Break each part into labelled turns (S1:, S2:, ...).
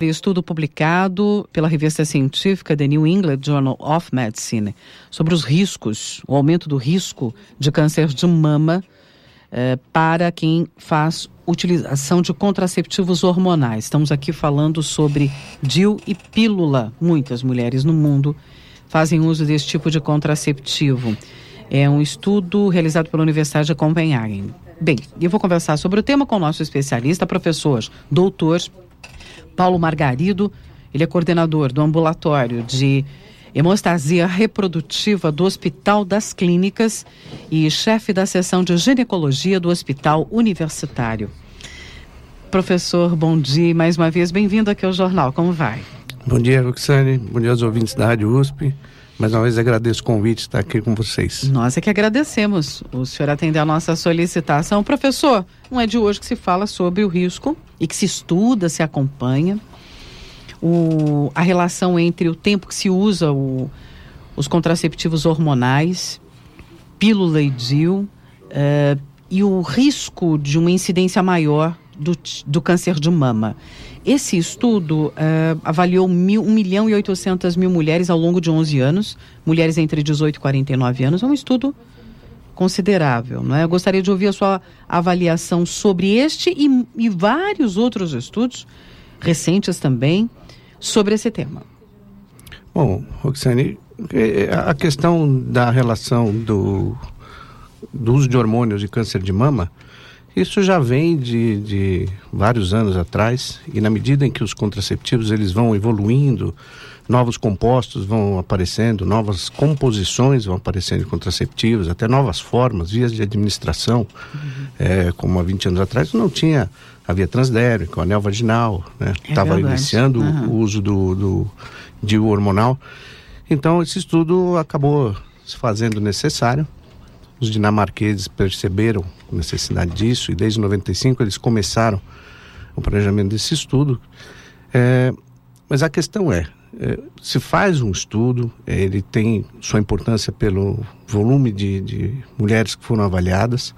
S1: de estudo publicado pela revista científica The New England Journal of Medicine sobre os riscos, o aumento do risco de câncer de mama para quem faz utilização de contraceptivos hormonais. Estamos aqui falando sobre DIU e pílula. Muitas mulheres no mundo fazem uso desse tipo de contraceptivo. É um estudo realizado pela Universidade de Copenhagen. Bem, eu vou conversar sobre o tema com o nosso especialista, professor, doutor Paulo Margarido. Ele é coordenador do ambulatório de hemostasia reprodutiva do Hospital das Clínicas e chefe da seção de ginecologia do Hospital Universitário. Professor, bom dia e mais uma vez bem-vindo aqui ao Jornal. Como vai?
S2: Bom dia, Roxane. Bom dia aos ouvintes da Rádio USP. Mais uma vez agradeço o convite de estar aqui com vocês.
S1: Nós é que agradecemos o senhor atender a nossa solicitação. Professor, não é de hoje que se fala sobre o risco e que se estuda, se acompanha a relação entre o tempo que se usa os contraceptivos hormonais, pílula e DIU, e o risco de uma incidência maior do câncer de mama. Esse estudo avaliou 1.800.000 mulheres ao longo de 11 anos, mulheres entre 18 e 49 anos. É um estudo considerável, não é? Eu gostaria de ouvir a sua avaliação sobre este e vários outros estudos recentes também sobre esse tema.
S2: Bom, Roxane, a questão da relação do uso de hormônios de câncer de mama, isso já vem de vários anos atrás, e na medida em que os contraceptivos eles vão evoluindo, novos compostos vão aparecendo, novas composições vão aparecendo de contraceptivos, até novas formas, vias de administração. Como há 20 anos atrás não tinha a via transdérmica, o anel vaginal, né? Estava iniciando o uso do DIU hormonal. Então esse estudo acabou se fazendo necessário. Os dinamarqueses perceberam a necessidade disso e desde 95 eles começaram o planejamento desse estudo. Mas a questão se faz um estudo, ele tem sua importância pelo volume de mulheres que foram avaliadas,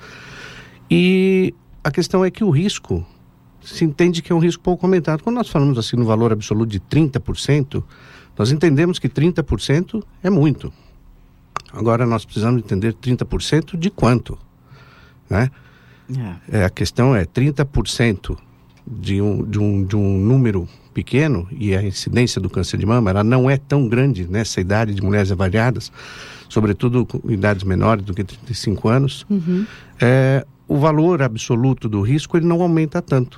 S2: e a questão é que o risco, se entende que é um risco pouco aumentado. Quando nós falamos assim no valor absoluto de 30%, nós entendemos que 30% é muito. Agora nós precisamos entender 30% de quanto, né? A questão é 30% de um número pequeno, e a incidência do câncer de mama ela não é tão grande nessa idade de mulheres avaliadas, sobretudo com idades menores do que 35 anos. O valor absoluto do risco ele não aumenta tanto.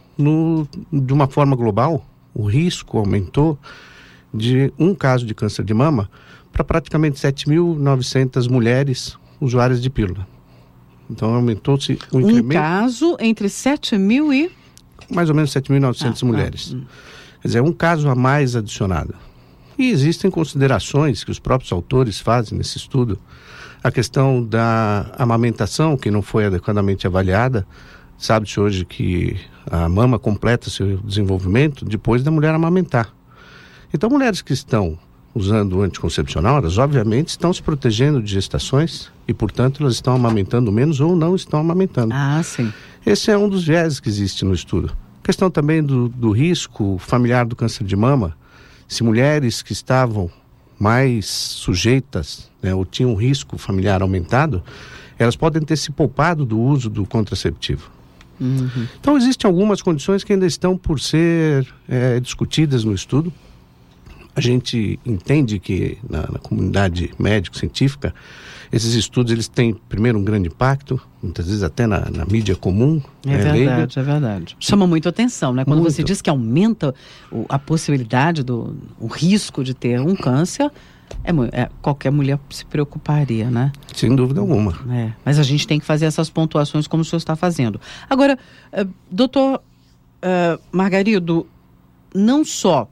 S2: De uma forma global, o risco aumentou de um caso de câncer de mama para praticamente 7.900 mulheres usuárias de pílula. Então aumentou-se um incremento.
S1: Um caso entre 7.000 e...
S2: mais ou menos 7.900 mulheres. Quer dizer, um caso a mais adicionado. E existem considerações que os próprios autores fazem nesse estudo. A questão da amamentação, que não foi adequadamente avaliada. Sabe-se hoje que a mama completa seu desenvolvimento depois da mulher amamentar. Então, mulheres que estão usando o anticoncepcional, elas obviamente estão se protegendo de gestações e, portanto, elas estão amamentando menos ou não estão amamentando.
S1: Sim.
S2: Esse é um dos viéses que existe no estudo. A questão também do risco familiar do câncer de mama. Se mulheres que estavam mais sujeitas, né, ou tinham um risco familiar aumentado, elas podem ter se poupado do uso do contraceptivo. Então existem algumas condições que ainda estão por ser discutidas no estudo. A gente entende que na comunidade médico-científica esses estudos eles têm primeiro um grande impacto, muitas vezes até na mídia comum.
S1: É verdade. Chama muito atenção, né? Quando você diz que aumenta a possibilidade o risco de ter um câncer, qualquer mulher se preocuparia, né?
S2: Sem dúvida alguma.
S1: Mas a gente tem que fazer essas pontuações como o senhor está fazendo. Agora, doutor Margarido, não só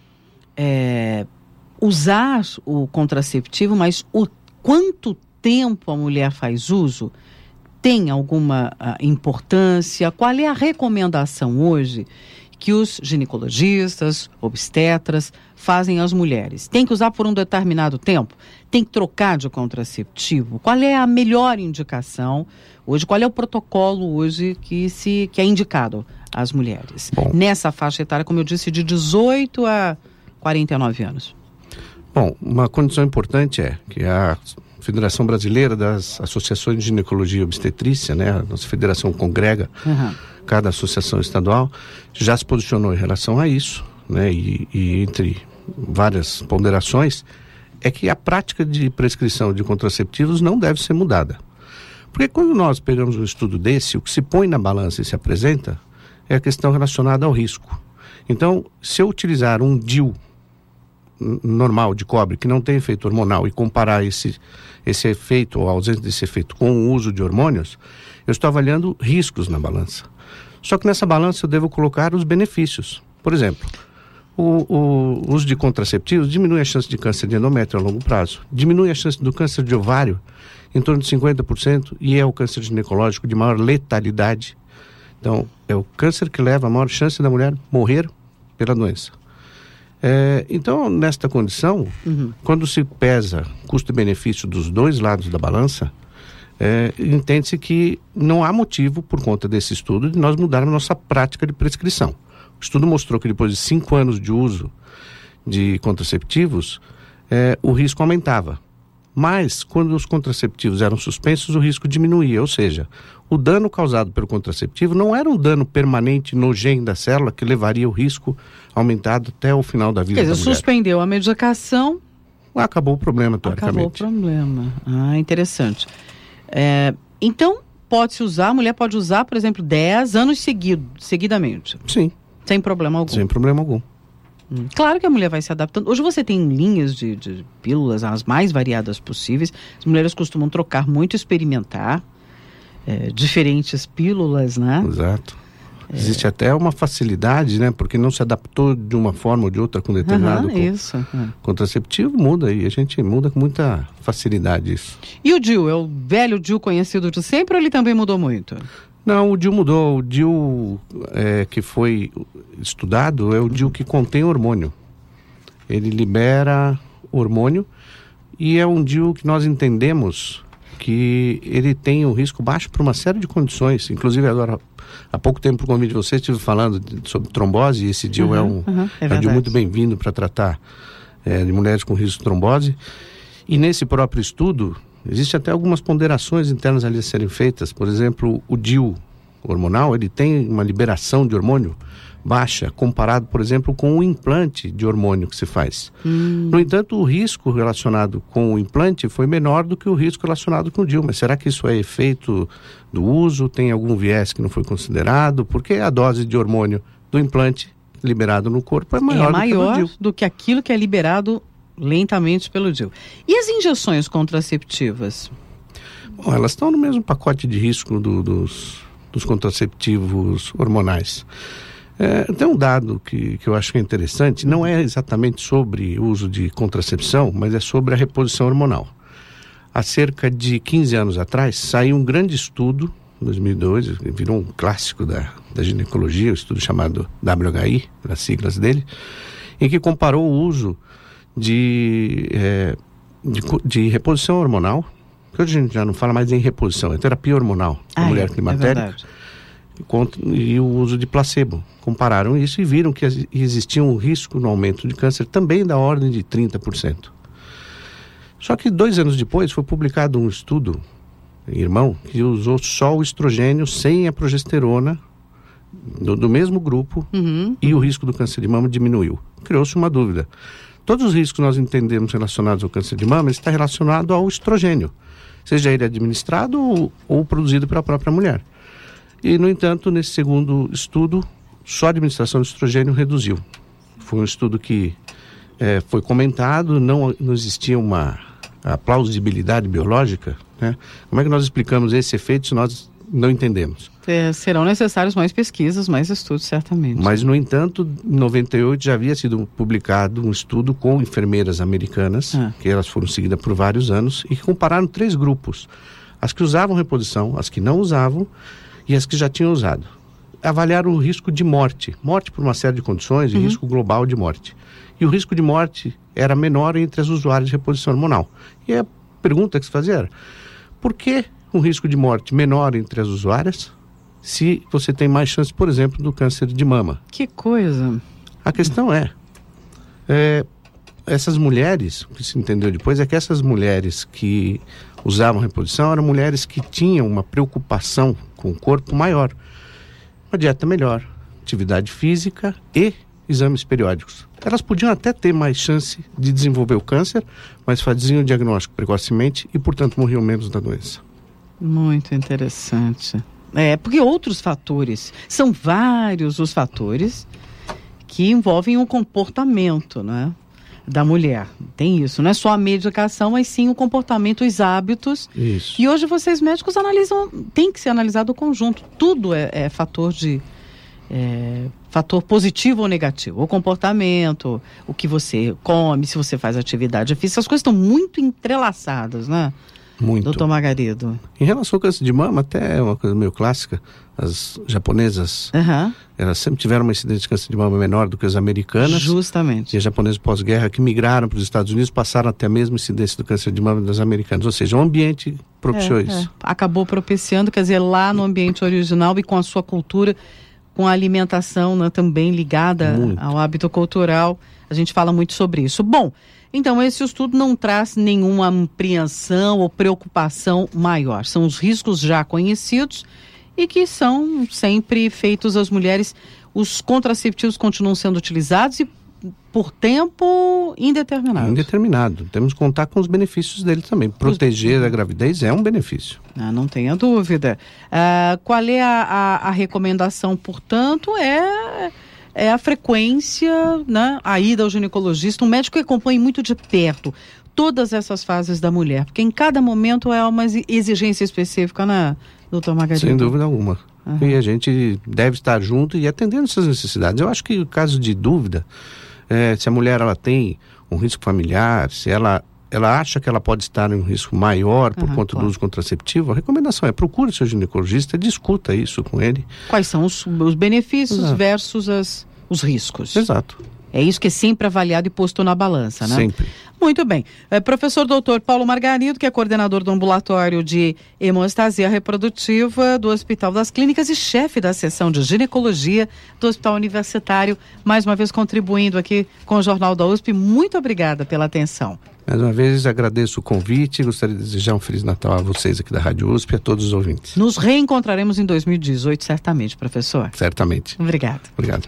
S1: usar o contraceptivo, mas o quanto tempo a mulher faz uso tem alguma importância? Qual é a recomendação hoje que os ginecologistas, obstetras fazem às mulheres? Tem que usar por um determinado tempo? Tem que trocar de contraceptivo? Qual é a melhor indicação hoje? Qual é o protocolo hoje que é indicado as mulheres.
S2: Bom.
S1: Nessa faixa etária, como eu disse, de 18 a 49 anos.
S2: Bom, uma condição importante é que a Federação Brasileira das Associações de Ginecologia e Obstetrícia, né, a nossa federação congrega cada associação estadual, já se posicionou em relação a isso, né, e entre várias ponderações, é que a prática de prescrição de contraceptivos não deve ser mudada. Porque quando nós pegamos um estudo desse, o que se põe na balança e se apresenta é a questão relacionada ao risco. Então, se eu utilizar um DIU normal de cobre, que não tem efeito hormonal, e comparar esse efeito ou a ausência desse efeito com o uso de hormônios, eu estou avaliando riscos na balança. Só que nessa balança eu devo colocar os benefícios. Por exemplo, o uso de contraceptivos diminui a chance de câncer de endométrio a longo prazo, diminui a chance do câncer de ovário em torno de 50% e é o câncer ginecológico de maior letalidade. Então, é o câncer que leva a maior chance da mulher morrer pela doença. Então, nesta condição, quando se pesa custo e benefício dos dois lados da balança, entende-se que não há motivo, por conta desse estudo, de nós mudarmos nossa prática de prescrição. O estudo mostrou que depois de 5 anos de uso de contraceptivos, o risco aumentava. Mas, quando os contraceptivos eram suspensos, o risco diminuía. Ou seja, o dano causado pelo contraceptivo não era um dano permanente no gene da célula que levaria o risco aumentado até o final da vida da mulher. Quer dizer,
S1: suspendeu a medicação...
S2: Acabou o problema, teoricamente.
S1: Acabou o problema. Interessante. Então, pode-se usar, a mulher pode usar, por exemplo, 10 anos seguidamente?
S2: Sim.
S1: Sem problema algum?
S2: Sem problema algum.
S1: Claro que a mulher vai se adaptando. Hoje você tem linhas de pílulas, as mais variadas possíveis. As mulheres costumam trocar muito, experimentar diferentes pílulas, né?
S2: Exato. Existe até uma facilidade, né? Porque não se adaptou de uma forma ou de outra com determinado contraceptivo, muda e a gente muda com muita facilidade isso.
S1: E o DIU? É o velho DIU conhecido de sempre ou ele também mudou muito?
S2: Não, o DIU mudou. O DIU que foi estudado é o DIU que contém hormônio. Ele libera hormônio e é um DIU que nós entendemos que ele tem um risco baixo por uma série de condições. Inclusive agora, há pouco tempo, por convite de vocês, estive falando sobre trombose e esse DIU é um DIU muito bem-vindo para tratar de mulheres com risco de trombose. E nesse próprio estudo, existem até algumas ponderações internas ali a serem feitas. Por exemplo, o DIU hormonal, ele tem uma liberação de hormônio baixa, comparado, por exemplo, com o implante de hormônio que se faz. No entanto, o risco relacionado com o implante foi menor do que o risco relacionado com o DIU. Mas será que isso é efeito do uso? Tem algum viés que não foi considerado? Porque a dose de hormônio do implante liberado no corpo é maior
S1: do que aquilo que é liberado lentamente pelo DIU. E as injeções contraceptivas?
S2: Bom, elas estão no mesmo pacote de risco dos contraceptivos hormonais. Tem um dado que eu acho que é interessante, não é exatamente sobre o uso de contracepção, mas é sobre a reposição hormonal. Há cerca de 15 anos atrás, saiu um grande estudo, em 2002, virou um clássico da ginecologia, um estudo chamado WHI, as siglas dele, em que comparou o uso de reposição hormonal, que hoje a gente já não fala mais em reposição, é terapia hormonal da mulher climatérica, e o uso de placebo. Compararam isso e viram que existia um risco no aumento de câncer também da ordem de 30%. Só que 2 anos depois foi publicado um estudo, irmão, que usou só o estrogênio sem a progesterona do mesmo grupo e o risco do câncer de mama diminuiu. Criou-se uma dúvida. Todos os riscos que nós entendemos relacionados ao câncer de mama está relacionado ao estrogênio, seja ele administrado ou produzido pela própria mulher. E, no entanto, nesse segundo estudo, só a administração de estrogênio reduziu. Foi um estudo que foi comentado, não existia a plausibilidade biológica, né? Como é que nós explicamos esse efeito se nós não entendemos?
S1: Serão necessárias mais pesquisas, mais estudos, certamente.
S2: Mas, no entanto, em 98 já havia sido publicado um estudo com enfermeiras americanas, que elas foram seguidas por vários anos, e que compararam 3 grupos. As que usavam reposição, as que não usavam e as que já tinham usado. Avaliaram o risco de morte por uma série de condições e risco global de morte. E o risco de morte era menor entre as usuárias de reposição hormonal. E a pergunta que se fazia era, por que um risco de morte menor entre as usuárias, se você tem mais chance, por exemplo, do câncer de mama.
S1: Que coisa!
S2: A questão essas mulheres, o que se entendeu depois é que essas mulheres que usavam reposição eram mulheres que tinham uma preocupação com o corpo maior, uma dieta melhor, atividade física e exames periódicos. Elas podiam até ter mais chance de desenvolver o câncer, mas faziam o diagnóstico precocemente e, portanto, morriam menos da doença.
S1: Muito interessante. Porque outros fatores, são vários os fatores que envolvem o comportamento, né, da mulher. Tem isso, não é só a medicação, mas sim o comportamento, os hábitos.
S2: Isso.
S1: E hoje vocês médicos analisam, tem que ser analisado o conjunto. Tudo é fator fator positivo ou negativo. O comportamento, o que você come, se você faz atividade física, as coisas estão muito entrelaçadas, né?
S2: Muito.
S1: Doutor Margarido.
S2: Em relação ao câncer de mama, até é uma coisa meio clássica. As japonesas, elas sempre tiveram uma incidência de câncer de mama menor do que as americanas.
S1: Justamente.
S2: E as japonesas pós-guerra que migraram para os Estados Unidos passaram a ter a mesma incidência do câncer de mama das americanas. Ou seja, o ambiente propiciou isso.
S1: Acabou propiciando, quer dizer, lá no ambiente original e com a sua cultura, com a alimentação, né, também ligada ao hábito cultural. A gente fala muito sobre isso. Bom, então esse estudo não traz nenhuma apreensão ou preocupação maior. São os riscos já conhecidos e que são sempre feitos às mulheres. Os contraceptivos continuam sendo utilizados e por tempo indeterminado.
S2: Indeterminado. Temos que contar com os benefícios dele também. Proteger a gravidez é um benefício. Não
S1: tenha dúvida. Qual é a recomendação, portanto, é a frequência, né, a ida ao ginecologista, um médico que acompanhe muito de perto todas essas fases da mulher, porque em cada momento é uma exigência específica, né, doutor Margarido?
S2: Sem dúvida alguma. E a gente deve estar junto e atendendo essas necessidades. Eu acho que o caso de dúvida, se a mulher ela tem um risco familiar, se ela acha que ela pode estar em um risco maior por conta do uso contraceptivo, a recomendação é procure seu ginecologista, discuta isso com ele. Quais são os benefícios versus os riscos. Exato. É isso que é sempre avaliado e posto na balança, né? Sempre. Muito bem. Professor doutor Paulo Margarido, que é coordenador do ambulatório de hemostasia reprodutiva do Hospital das Clínicas e chefe da seção de ginecologia do Hospital Universitário, mais uma vez contribuindo aqui com o Jornal da USP. Muito obrigada pela atenção. Mais uma vez agradeço o convite e gostaria de desejar um Feliz Natal a vocês aqui da Rádio USP e a todos os ouvintes. Nos reencontraremos em 2018, certamente, professor. Certamente. Obrigada. Obrigado.